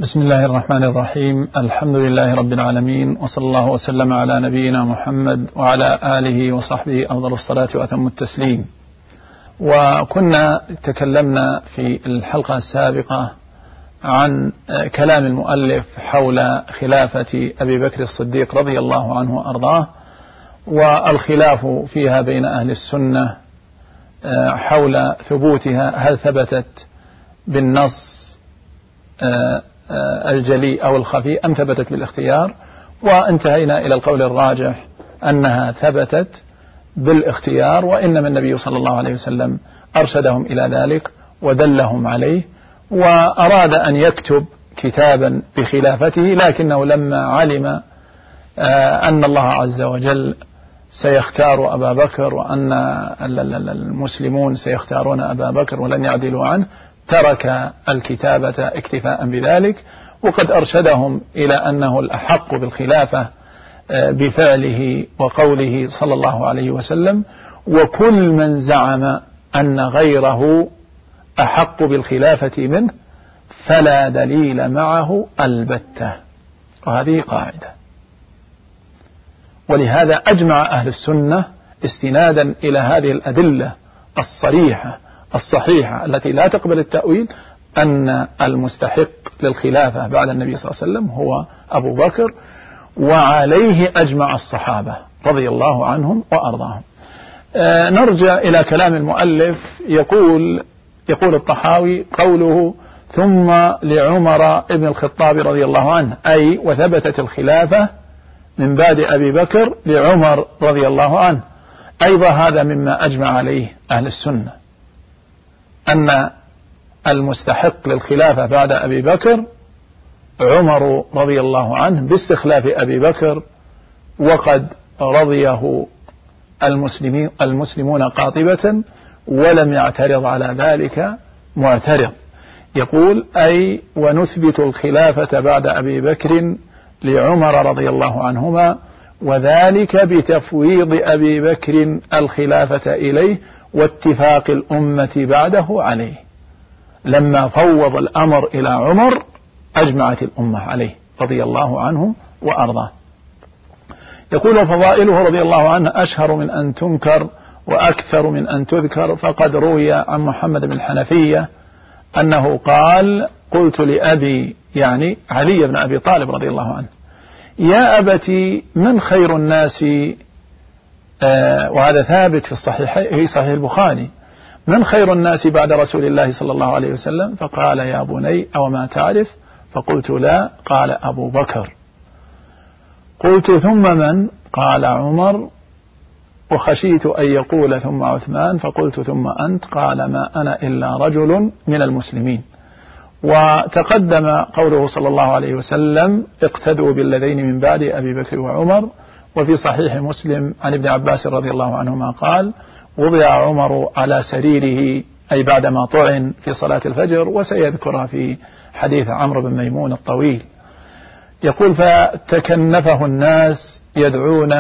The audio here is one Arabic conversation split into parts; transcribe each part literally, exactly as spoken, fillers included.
بسم الله الرحمن الرحيم. الحمد لله رب العالمين، وصلى الله وسلم على نبينا محمد وعلى آله وصحبه أفضل الصلاة وأتم التسليم. وكنا تكلمنا في الحلقة السابقة عن كلام المؤلف حول خلافة أبي بكر الصديق رضي الله عنه وأرضاه، والخلاف فيها بين أهل السنة حول ثبوتها، هل ثبتت بالنص الجلي أو الخفي أم ثبتت بالاختيار، وانتهينا إلى القول الراجح أنها ثبتت بالاختيار، وإنما النبي صلى الله عليه وسلم أرشدهم إلى ذلك ودلهم عليه، وأراد أن يكتب كتابا بخلافته، لكنه لما علم أن الله عز وجل سيختار أبا بكر وأن المسلمون سيختارون أبا بكر ولن يعدلوا عنه، ترك الكتابة اكتفاء بذلك، وقد أرشدهم إلى أنه الأحق بالخلافة بفعله وقوله صلى الله عليه وسلم، وكل من زعم أن غيره أحق بالخلافة منه فلا دليل معه البتة. وهذه قاعدة، ولهذا أجمع أهل السنة استنادا إلى هذه الأدلة الصريحة الصحيحة التي لا تقبل التأويل أن المستحق للخلافة بعد النبي صلى الله عليه وسلم هو أبو بكر، وعليه أجمع الصحابة رضي الله عنهم وأرضاهم. آه نرجع إلى كلام المؤلف. يقول يقول الطحاوي قوله ثم لعمر ابن الخطاب رضي الله عنه، أي وثبتت الخلافة من بعد أبي بكر لعمر رضي الله عنه. أيضا هذا مما أجمع عليه أهل السنة، أن المستحق للخلافة بعد أبي بكر عمر رضي الله عنه باستخلاف أبي بكر، وقد رضيه المسلمين المسلمون قاطبة ولم يعترض على ذلك معترض. يقول أي ونثبت الخلافة بعد أبي بكر لعمر رضي الله عنهما، وذلك بتفويض أبي بكر الخلافة إليه واتفاق الأمة بعده عليه. لما فوض الأمر إلى عمر أجمعت الأمة عليه رضي الله عنه وأرضاه. يقول فضائله رضي الله عنه أشهر من أن تنكر وأكثر من أن تذكر، فقد روي عن محمد بن الحنفية أنه قال قلت لأبي، يعني علي بن أبي طالب رضي الله عنه، يا أبتي من خير الناس، آه وهذا ثابت في الصحيح في صحيح البخاري، من خير الناس بعد رسول الله صلى الله عليه وسلم؟ فقال يا بني أو ما تعرف؟ فقلت لا. قال أبو بكر. قلت ثم من؟ قال عمر، وخشيت أن يقول ثم عثمان، فقلت ثم أنت؟ قال ما أنا إلا رجل من المسلمين. وتقدم قوله صلى الله عليه وسلم اقتدوا بالذين من بعد أبي بكر وعمر. وفي صحيح مسلم عن ابن عباس رضي الله عنهما قال وضع عمر على سريره، أي بعدما طعن في صلاة الفجر، وسيذكرها في حديث عمرو بن ميمون الطويل. يقول فتكنفه الناس يدعون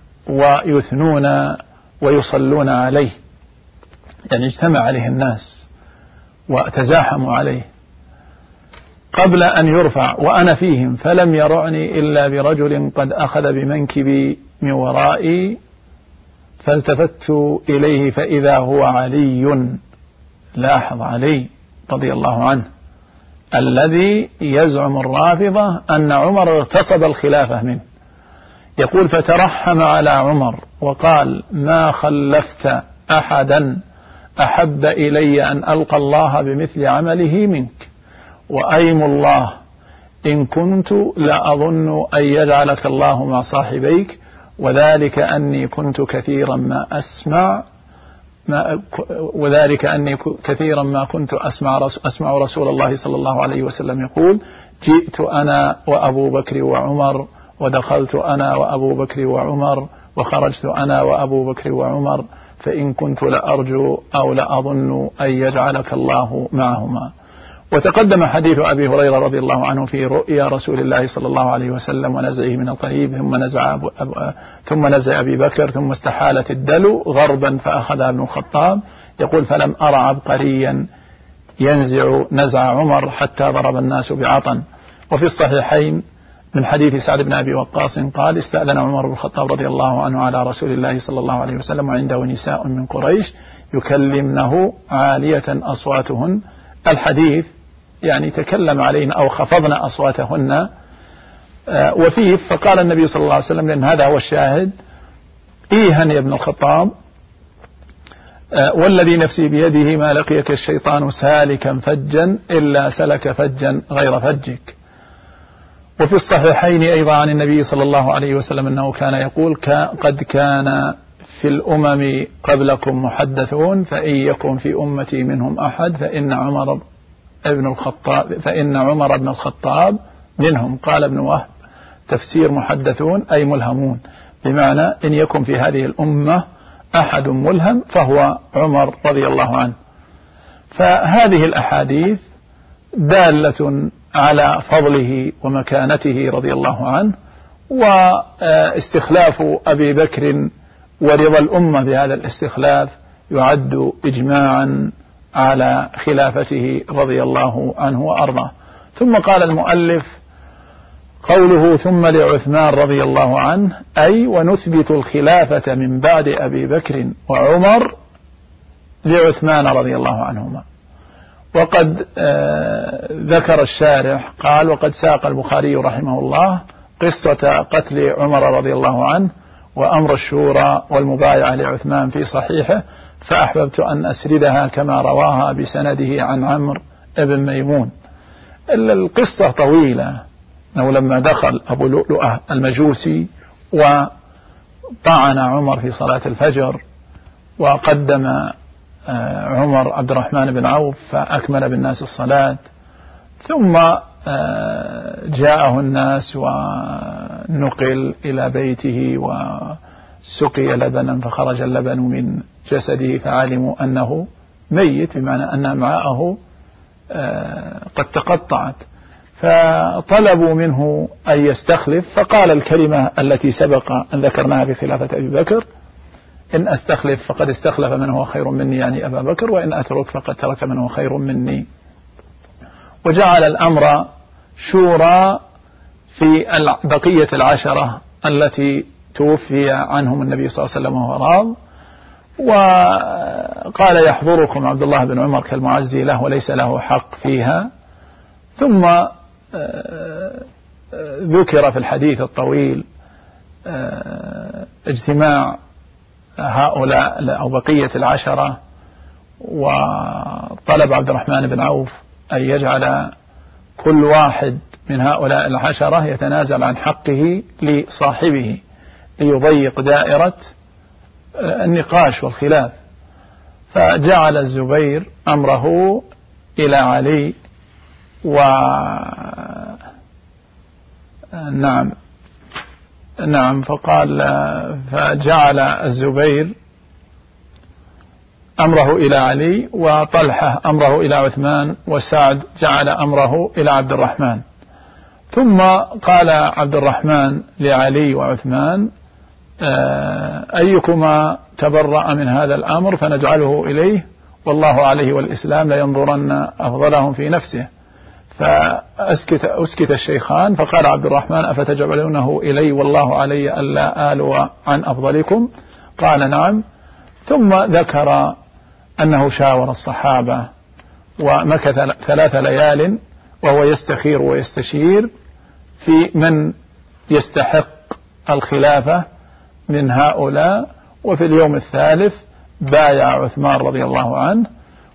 ويثنون ويصلون عليه، يعني اجتمع عليه الناس وتزاحموا عليه قبل أن يرفع، وأنا فيهم، فلم يرعني إلا برجل قد أخذ بمنكبي من ورائي، فالتفت إليه فإذا هو علي. لاحظ علي رضي الله عنه الذي يزعم الرافضة أن عمر اغتصب الخلافة منه. يقول فترحم على عمر وقال ما خلفت أحدا أحب إلي أن ألقى الله بمثل عمله منك، وأيم الله إن كنت لأظن أن يجعلك الله مع صاحبيك، وذلك أني كنت كثيرا ما أسمع ما وذلك أني كثيرا ما كنت أسمع أسمع رسول الله صلى الله عليه وسلم يقول جئت أنا وأبو بكر وعمر، ودخلت أنا وأبو بكر وعمر، وخرجت أنا وأبو بكر وعمر، فإن كنت لأرجو أو لأظن أن يجعلك الله معهما. وتقدم حديث أبي هريرة رضي الله عنه في رؤيا رسول الله صلى الله عليه وسلم ونزعه من القريب، ثم نزع, أبو أبو ثم نزع أبي بكر، ثم استحالت الدلو غربا فأخذها ابن الخطاب. يقول فلم أرى عبقريا ينزع نزع عمر حتى ضرب الناس بعطن. وفي الصحيحين من حديث سعد بن أبي وقاص قال استأذن عمر بن الخطاب رضي الله عنه على رسول الله صلى الله عليه وسلم وعنده نساء من قريش يكلمنه عالية أصواتهن. الحديث يعني تكلم علينا أو خفضنا أصواتهن وفيه فقال النبي صلى الله عليه وسلم لأن هذا هو الشاهد إيها يا ابن الخطاب والذي نفسي بيده ما لقيك الشيطان سالكا فجا إلا سلك فجا غير فجك. وفي الصحيحين أيضا عن النبي صلى الله عليه وسلم أنه كان يقول قد كان في الأمم قبلكم محدثون فإن يكن في أمتي منهم أحد فإن عمر ابن الخطاب فإن عمر بن الخطاب منهم. قال ابن وهب تفسير محدثون أي ملهمون، بمعنى إن يكن في هذه الأمة أحد ملهم فهو عمر رضي الله عنه. فهذه الأحاديث دالة على فضله ومكانته رضي الله عنه، واستخلاف أبي بكر ورضا الأمة بهذا الاستخلاف يعد إجماعا على خلافته رضي الله عنه وأرضاه. ثم قال المؤلف قوله ثم لعثمان رضي الله عنه أي ونثبت الخلافة من بعد أبي بكر وعمر لعثمان رضي الله عنهما. وقد آه ذكر الشارح قال وقد ساق البخاري رحمه الله قصة قتل عمر رضي الله عنه وأمر الشورى والمبايعة لعثمان في صحيحه، فأحببت أن أسردها كما رواها بسنده عن عمرو بن ميمون. القصة طويلة، أنه لما دخل أبو لؤلؤة المجوسي وطعن عمر في صلاة الفجر وقدم عمر عبد الرحمن بن عوف فأكمل بالناس الصلاة، ثم جاءه الناس ونقل إلى بيته وسقي لبنا فخرج اللبن من جسده فعلموا أنه ميت، بمعنى أن أمعاءه قد تقطعت، فطلبوا منه أن يستخلف، فقال الكلمة التي سبق أن ذكرناها في خلافة أبي بكر: إن أستخلف فقد استخلف من هو خير مني، يعني أبا بكر، وإن أترك فقد ترك من هو خير مني. وجعل الأمر شورى في بقية العشرة التي توفي عنهم النبي صلى الله عليه وسلم وهو راض، وقال يحضركم عبد الله بن عمر كالمعزي له وليس له حق فيها. ثم ذكر في الحديث الطويل اجتماع هؤلاء أو بقية العشرة، وطلب عبد الرحمن بن عوف أن يجعل كل واحد من هؤلاء العشرة يتنازل عن حقه لصاحبه ليضيق دائرة النقاش والخلاف، فجعل الزبير أمره إلى علي، و نعم نعم فقال فجعل الزبير أمره إلى علي، وطلحة أمره إلى عثمان، وسعد جعل أمره إلى عبد الرحمن. ثم قال عبد الرحمن لعلي وعثمان: أيكما تبرأ من هذا الأمر فنجعله إليه، والله عليه والإسلام لينظرن أفضلهم في نفسه. فأسكت أسكت الشيخان، فقال عبد الرحمن: أفتجعلونه إلي والله علي ألا آلو عن أفضلكم؟ قال: نعم. ثم ذكر أنه شاور الصحابة ومكث ثلاث ليال وهو يستخير ويستشير في من يستحق الخلافة من هؤلاء، وفي اليوم الثالث بايع عثمان رضي الله عنه،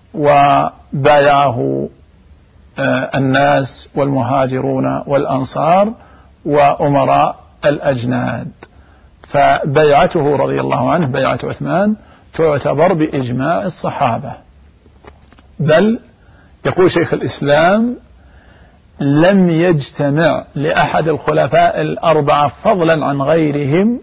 وبايعه الناس والمهاجرون والأنصار وأمراء الأجناد. فبيعته رضي الله عنه بيعة عثمان تعتبر بإجماع الصحابة، بل يقول شيخ الإسلام: لم يجتمع لأحد الخلفاء الأربعة فضلا عن غيرهم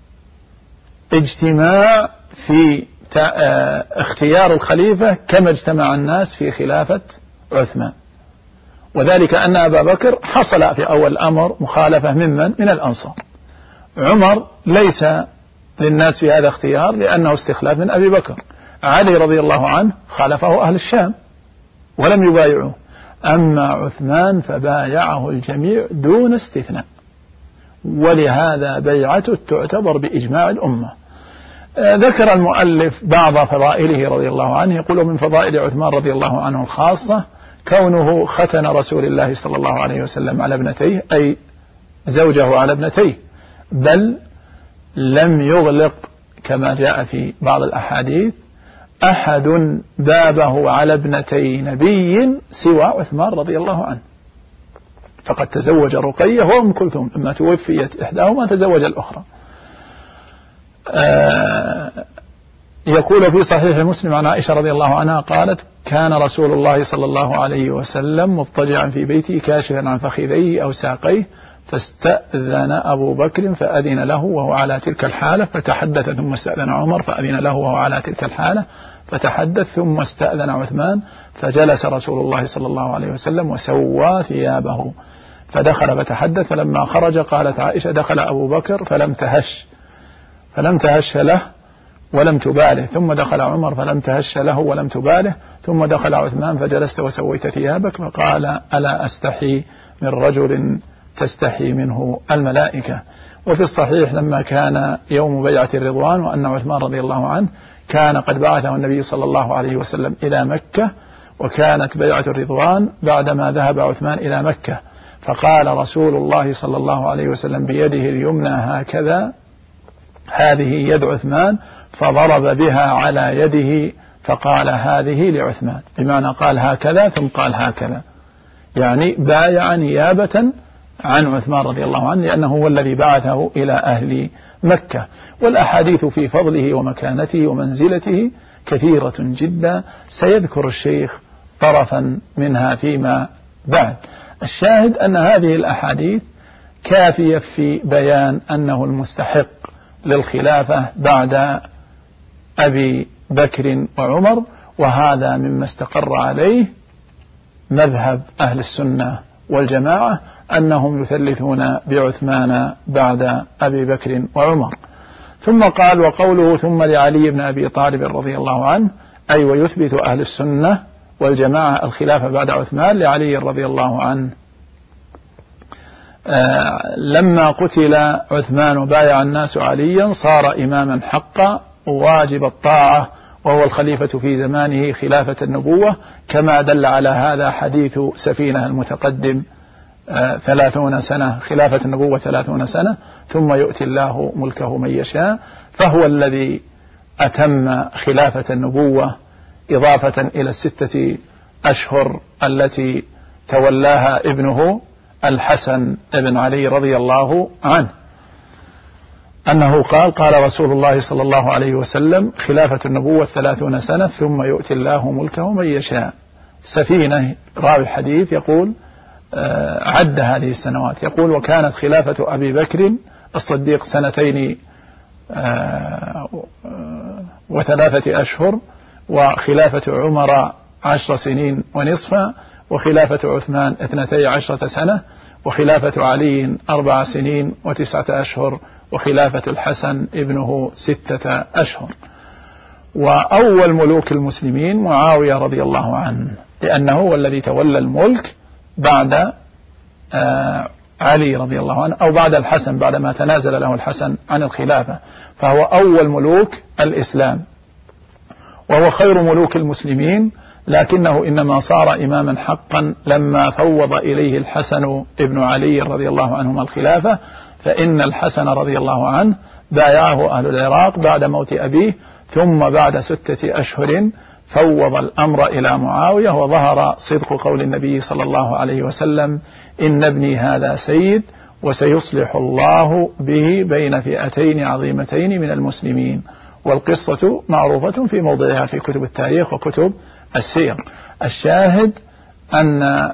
اجتماع في اختيار الخليفة كما اجتمع الناس في خلافة عثمان. وذلك أن أبا بكر حصل في أول الأمر مخالفة ممن من الأنصار. عمر ليس للناس في هذا اختيار لأنه استخلاف من أبي بكر. علي رضي الله عنه خالفه أهل الشام ولم يبايعوه. أما عثمان فبايعه الجميع دون استثناء، ولهذا بيعته تعتبر بإجماع الأمة. ذكر المؤلف بعض فضائله رضي الله عنه، يقول من فضائل عثمان رضي الله عنه الخاصة كونه ختن رسول الله صلى الله عليه وسلم على ابنتيه، أي زوجه على ابنتيه، بل لم يغلق كما جاء في بعض الأحاديث أحد بابه على ابنتي نبي سوى عثمان رضي الله عنه، فقد تزوج رقية وأم كلثوم، لما توفيت إحداهما تزوج الأخرى. آه يقول في صحيح مسلم عن عائشة رضي الله عنها قالت كان رسول الله صلى الله عليه وسلم مضطجعا في بيته كاشفا عن فخذيه أو ساقيه، فاستأذن أبو بكر فأذن له وهو على تلك الحالة فتحدث، ثم استأذن عمر فأذن له وهو على تلك الحالة فتحدث، ثم استأذن عثمان فجلس رسول الله صلى الله عليه وسلم وسوى ثيابه فدخل فتحدث، فلما خرج قالت عائشة دخل أبو بكر فلم تهش فلم تهش له ولم تباله، ثم دخل عمر فلم تهش له ولم تباله، ثم دخل عثمان فجلست وسويت ثيابك، فقال ألا أستحي من رجل تستحي منه الملائكة. وفي الصحيح لما كان يوم بيعة الرضوان وأن عثمان رضي الله عنه كان قد بعثه النبي صلى الله عليه وسلم إلى مكة، وكانت بيعة الرضوان بعدما ذهب عثمان إلى مكة، فقال رسول الله صلى الله عليه وسلم بيده اليمنى هكذا هذه يد عثمان، فضرب بها على يده فقال هذه لعثمان، بمعنى قال هكذا ثم قال هكذا، يعني بايع نيابة عن عثمان رضي الله عنه لأنه هو الذي بعثه إلى أهل مكة. والأحاديث في فضله ومكانته ومنزلته كثيرة جدا، سيذكر الشيخ طرفا منها فيما بعد. الشاهد أن هذه الأحاديث كافية في بيان أنه المستحق للخلافة بعد أبي بكر وعمر، وهذا مما استقر عليه مذهب أهل السنة والجماعة أنهم يثلثون بعثمان بعد أبي بكر وعمر. ثم قال وقوله ثم لعلي بن أبي طالب رضي الله عنه، أي ويثبت أهل السنة والجماعة الخلافة بعد عثمان لعلي رضي الله عنه. آه لما قتل عثمان وبايع الناس عليا صار إماما حقا واجب الطاعة، وهو الخليفة في زمانه خلافة النبوة، كما دل على هذا حديث سفينة المتقدم آه ثلاثون سنة، خلافة النبوة ثلاثون سنة ثم يؤتي الله ملكه من يشاء، فهو الذي أتم خلافة النبوة إضافة إلى الستة أشهر التي تولاها ابنه الحسن بن علي رضي الله عنه، أنه قال قال رسول الله صلى الله عليه وسلم خلافة النبوة ثلاثون سنة ثم يؤتي الله ملكه من يشاء. سفينة راوي الحديث يقول آه عد هذه السنوات، يقول وكانت خلافة أبي بكر الصديق سنتين آه وثلاثة أشهر، وخلافة عمر عشر سنين ونصفا، وخلافة عثمان اثنتي عشرة سنة، وخلافة علي أربع سنين وتسعة أشهر، وخلافة الحسن ابنه ستة أشهر. وأول ملوك المسلمين معاوية رضي الله عنه، لأنه هو الذي تولى الملك بعد آه علي رضي الله عنه، أو بعد الحسن بعدما تنازل له الحسن عن الخلافة، فهو أول ملوك الإسلام، وهو خير ملوك المسلمين، لكنه إنما صار إماما حقا لما فوض إليه الحسن ابن علي رضي الله عنهما الخلافة، فإن الحسن رضي الله عنه بايعه أهل العراق بعد موت أبيه، ثم بعد ستة أشهر فوض الأمر إلى معاوية، وظهر صدق قول النبي صلى الله عليه وسلم إن ابني هذا سيد وسيصلح الله به بين فئتين عظيمتين من المسلمين. والقصة معروفة في موضعها في كتب التاريخ وكتب السير. الشاهد أن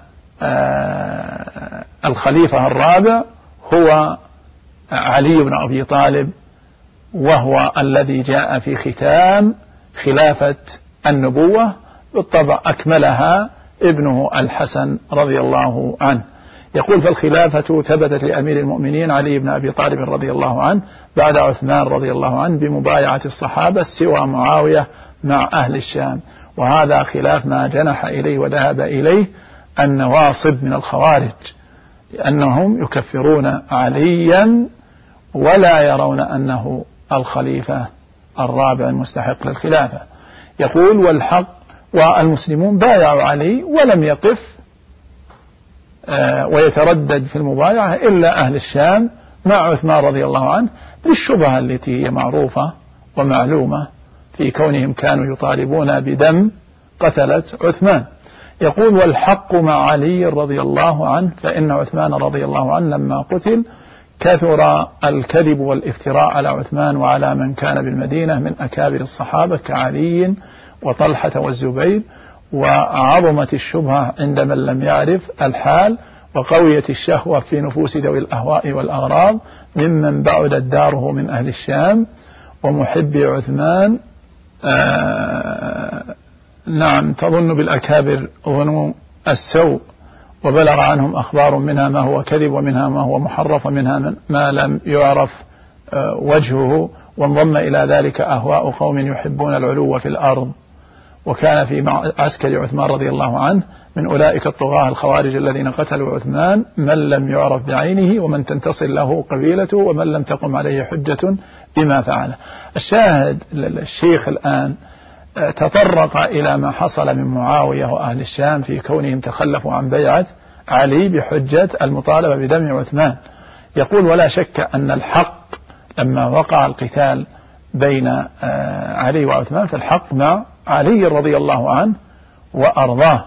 الخليفة الرابع هو علي بن أبي طالب، وهو الذي جاء في ختام خلافة النبوة، بالطبع أكملها ابنه الحسن رضي الله عنه. يقول فالخلافة ثبتت لأمير المؤمنين علي بن أبي طالب رضي الله عنه بعد عثمان رضي الله عنه بمبايعة الصحابة سوى معاوية مع أهل الشام، وهذا خلاف ما جنح إليه وذهب إليه النواصب من الخوارج، لأنهم يكفرون عليا ولا يرون أنه الخليفة الرابع المستحق للخلافة. يقول والحق والمسلمون بايعوا علي ولم يقف ويتردد في المبايعة إلا أهل الشام مع عثمان رضي الله عنه، للشبهة التي هي معروفة ومعلومة في كونهم كانوا يطالبون بدم قتلة عثمان. يقول والحق مع علي رضي الله عنه، فإن عثمان رضي الله عنه لما قتل كثر الكذب والافتراء على عثمان وعلى من كان بالمدينة من أكابر الصحابة كعلي وطلحة والزبير، وعظمت الشبهة عند من لم يعرف الحال، وقويت الشهوة في نفوس ذوي الأهواء والأغراض ممن بعدت داره من أهل الشام ومحبي عثمان. آه نعم تظن بالأكابر ظنوا السوء، وبلغ عنهم أخبار منها ما هو كذب ومنها ما هو محرف ومنها ما لم يعرف آه وجهه، وانضم إلى ذلك أهواء قوم يحبون العلو في الأرض. وكان في عسكر عثمان رضي الله عنه من أولئك الطغاة الخوارج الذين قتلوا عثمان من لم يعرف بعينه ومن تنتصر له قبيلته ومن لم تقم عليه حجة بما فعله. الشاهد الشيخ الآن تطرق إلى ما حصل من معاوية وأهل الشام في كونهم تخلفوا عن بيعة علي بحجة المطالبة بدم عثمان. يقول ولا شك أن الحق لما وقع القتال بين علي وعثمان فالحق مع علي رضي الله عنه وأرضاه،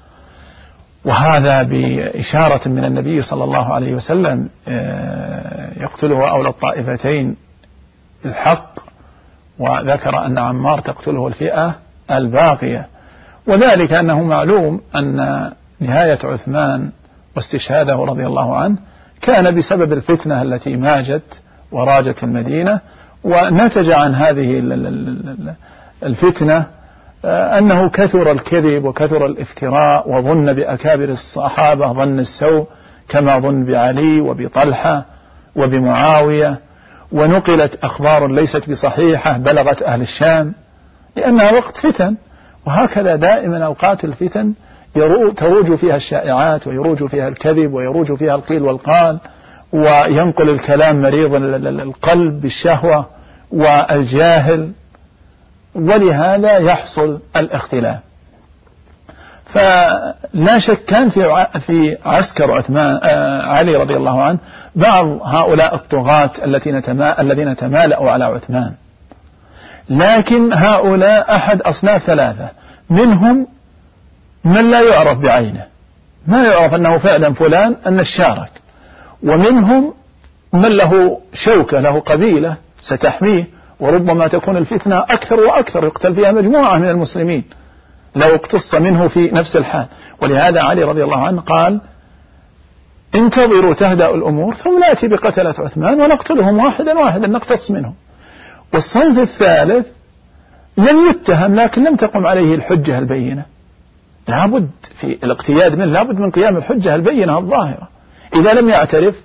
وهذا بإشارة من النبي صلى الله عليه وسلم يقتله أولى الطائفتين الحق، وذكر أن عمار تقتله الفئة الباقية. وذلك أنه معلوم أن نهاية عثمان واستشهاده رضي الله عنه كان بسبب الفتنة التي ماجت وراجت في المدينة، ونتج عن هذه الفتنة أنه كثر الكذب وكثر الافتراء، وظن بأكابر الصحابة ظن السوء كما ظن بعلي وبطلحة وبمعاوية، ونقلت أخبار ليست بصحيحة بلغت أهل الشام لأنها وقت فتن. وهكذا دائما أوقات الفتن تروج فيها الشائعات ويروج فيها الكذب ويروج فيها القيل والقال، وينقل الكلام مريض القلب بالشهوة والجاهل، ولهذا يحصل الاختلاف. فلا شك كان في في عسكر عثمان علي رضي الله عنه بعض هؤلاء الطغاة الذين تمالأوا على عثمان، لكن هؤلاء أحد أصناف ثلاثة، منهم من لا يعرف بعينه ما يعرف أنه فعلا فلان أن الشارك، ومنهم من له شوكة له قبيلة ستحميه، وربما تكون الفتنة أكثر وأكثر يقتل فيها مجموعة من المسلمين لو اقتص منه في نفس الحال. ولهذا علي رضي الله عنه قال انتظروا تهدأ الأمور ثم نأتي بقتلة عثمان ونقتلهم واحدا واحدا نقتص منهم. والصنف الثالث لم يتهم لكن لم تقم عليه الحجة البينة، لابد في الاقتياد منه لابد من قيام الحجة البينة الظاهرة. إذا لم يعترف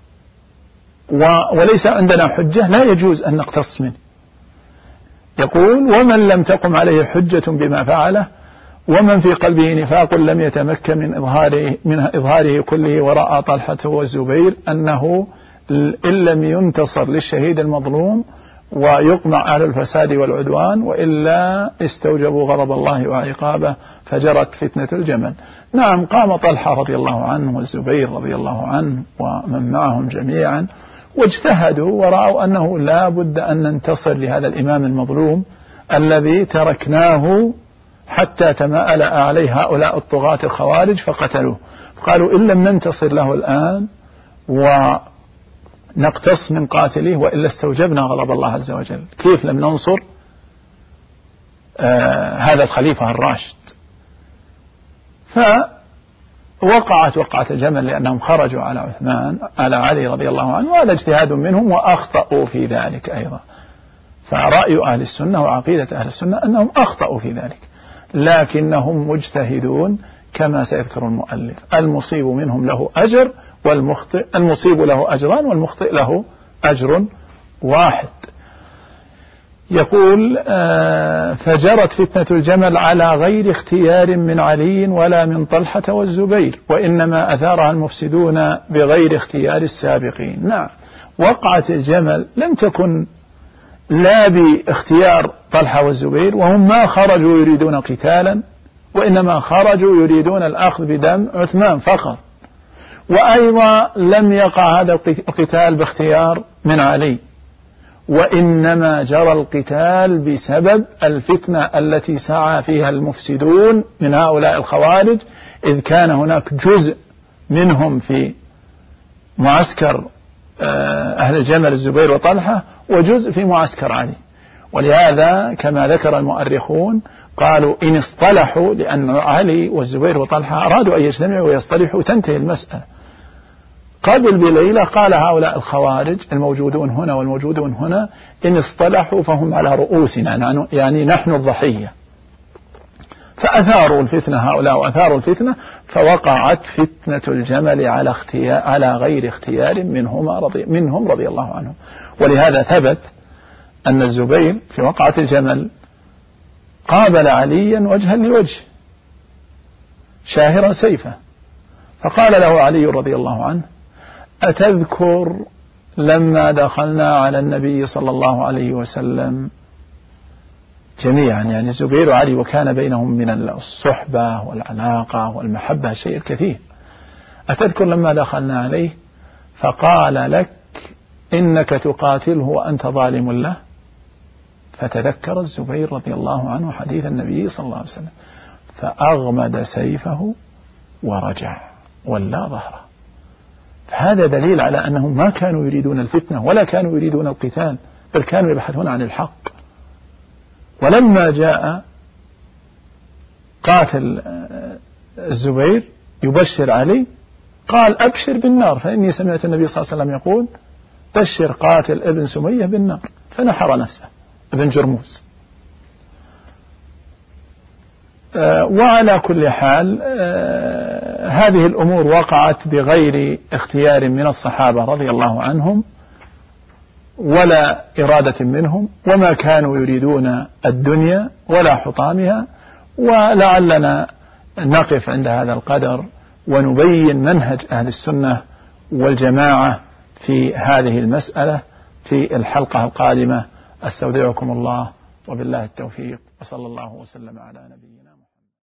وليس عندنا حجة لا يجوز أن نقتص منه. يقول ومن لم تقم عليه حجة بما فعله ومن في قلبه نفاق لم يتمكن من إظهاره, من إظهاره كله، ورأى طلحة والزبير أنه إن لم ينتصر للشهيد المظلوم ويقمع على الفساد والعدوان وإلا استوجبوا غضب الله وعقابه فجرت فتنة الجمل. نعم قام طلحة رضي الله عنه والزبير رضي الله عنه ومن معهم جميعا واجتهدوا ورأوا أنه لا بد أن ننتصر لهذا الإمام المظلوم الذي تركناه حتى تماءل عليه هؤلاء الطغاة الخوارج فقتلوه. قالوا إن لم ننتصر له الآن ونقتص من قاتله وإلا استوجبنا غضب الله عز وجل. كيف لم ننصر آه هذا الخليفة الراشد؟ فوقعت وقعة الجمل لأنهم خرجوا على عثمان على علي رضي الله عنه، وهذا اجتهاد منهم وأخطأوا في ذلك أيضا. فرأي أهل السنة وعقيدة أهل السنة أنهم أخطأوا في ذلك، لكنهم مجتهدون كما سيذكر المؤلف. المصيب منهم له أجر والمخطئ المصيب له أجران والمخطئ له أجر واحد. يقول آه فجرت فتنة الجمل على غير اختيار من علي ولا من طلحة والزبير، وإنما أثارها المفسدون بغير اختيار السابقين. نعم، وقعت الجمل لم تكن لا باختيار طلحة والزبير، وهم ما خرجوا يريدون قتالا، وإنما خرجوا يريدون الأخذ بدم عثمان فقط. وأيضا لم يقع هذا القتال باختيار من علي، وإنما جرى القتال بسبب الفتنة التي سعى فيها المفسدون من هؤلاء الخوارج، إذ كان هناك جزء منهم في معسكر أهل الجمل الزبير وطلحة، وجزء في معسكر علي. ولهذا كما ذكر المؤرخون قالوا إن اصطلحوا، لأن علي والزبير وطلحة أرادوا أن يجتمعوا ويصطلحوا تنتهي المسألة. قبل بليلة قال هؤلاء الخوارج الموجودون هنا والموجودون هنا إن اصطلحوا فهم على رؤوسنا، يعني نحن الضحية. فأثاروا الفتنة هؤلاء وأثاروا الفتنة، فوقعت فتنة الجمل على اختيار على غير اختيار منهما رضي منهم رضي الله عنهم. ولهذا ثبت أن الزبير في وقعة الجمل قابل عليا وجها لوجه شاهرا سيفه، فقال له علي رضي الله عنه: أتذكر لما دخلنا على النبي صلى الله عليه وسلم جميعا، يعني الزبير وعلي، وكان بينهم من الصحبة والعلاقة والمحبة شيء الكثير، أتذكر لما دخلنا عليه فقال لك إنك تقاتله وأنت ظالم له؟ فتذكر الزبير رضي الله عنه حديث النبي صلى الله عليه وسلم، فأغمد سيفه ورجع ولا ظهره. فهذا دليل على أنهم ما كانوا يريدون الفتنة ولا كانوا يريدون القتال، بل كانوا يبحثون عن الحق. ولما جاء قاتل الزبير يبشر علي قال: أبشر بالنار، فإني سمعت النبي صلى الله عليه وسلم يقول: بشر قاتل ابن سمية بالنار، فنحر نفسه ابن جرموز. آه وعلى كل حال آه هذه الأمور وقعت بغير اختيار من الصحابة رضي الله عنهم ولا إرادة منهم، وما كانوا يريدون الدنيا ولا حطامها. ولعلنا نقف عند هذا القدر ونبين منهج أهل السنة والجماعة في هذه المسألة في الحلقة القادمة. أستودعكم الله وبالله التوفيق، وصلى الله وسلم على نبينا.